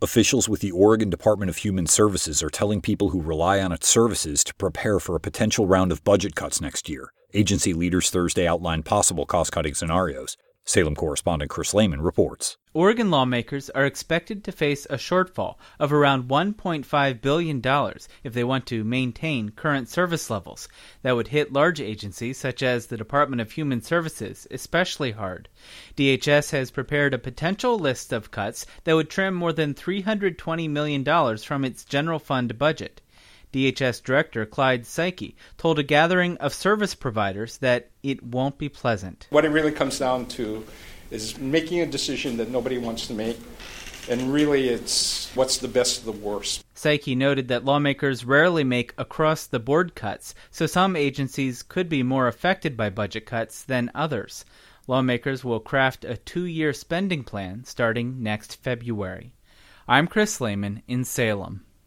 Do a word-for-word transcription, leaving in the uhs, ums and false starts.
Officials with the Oregon Department of Human Services are telling people who rely on its services to prepare for a potential round of budget cuts next year. Agency leaders Thursday outlined possible cost-cutting scenarios. Salem correspondent Chris Lehman reports. Oregon lawmakers are expected to face a shortfall of around one point five billion dollars if they want to maintain current service levels. That would hit large agencies such as the Department of Human Services especially hard. D H S has prepared a potential list of cuts that would trim more than three hundred twenty million dollars from its general fund budget. D H S Director Clyde Psyche told a gathering of service providers that it won't be pleasant. What it really comes down to is making a decision that nobody wants to make, and really it's what's the best of the worst. Psyche noted that lawmakers rarely make across-the-board cuts, so some agencies could be more affected by budget cuts than others. Lawmakers will craft a two-year spending plan starting next February. I'm Chris Lehman in Salem.